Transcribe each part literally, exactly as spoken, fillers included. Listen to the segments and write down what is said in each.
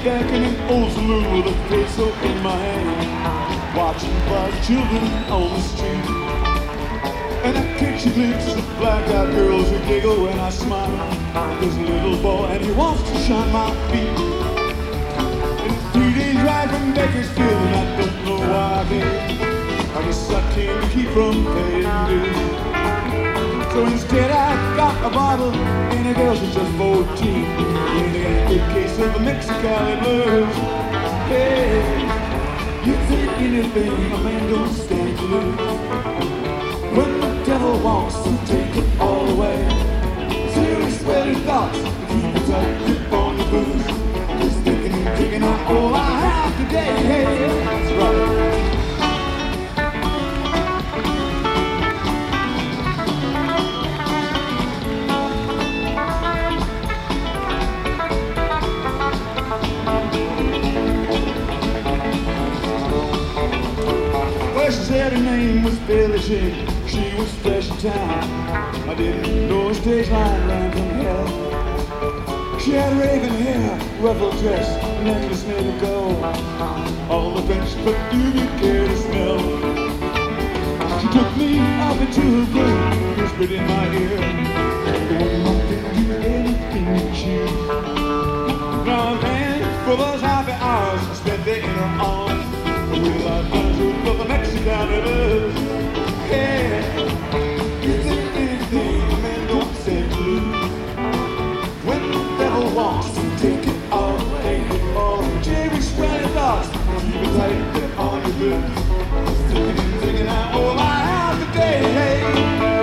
back in an old saloon with a peso in my hand, watching black children on the street. And I catch a glimpse of black-eyed girls who giggle when I smile. There's a little boy and he wants to shine my feet. And three days ride from Bakersfield and I don't know why I came. I guess I can't keep from paying dues. So instead I got a bottle and the girls are just fourteen. And they got a good case of the Mexicali blues. Hey, you take anything a man don't stand to lose. When the devil walks, you take it all away. Serious sweaty thoughts, keep it tight, grip on your booze. Just thinking and taking out all I have today. Hey, that's right. Well, she said her name was Billie Jean. She was fresh in town. I didn't know a stage line ran from hell. She had raven hair, ruffled dress, necklace made of gold. All the French but do you care to smell? She took me up into her room, whispered in my ear, the woman can do anything you choose. Now man, for those happy hours I spent there in her arms, with our friends of the Mexicali blues. Yeah, is there anything a man don't say blue? When the devil walks, you take it all away. All the cherry spreading thoughts, keep it tight, get on your boots. Sticking and taking out all I have today. Hey.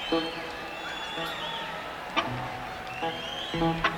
Thank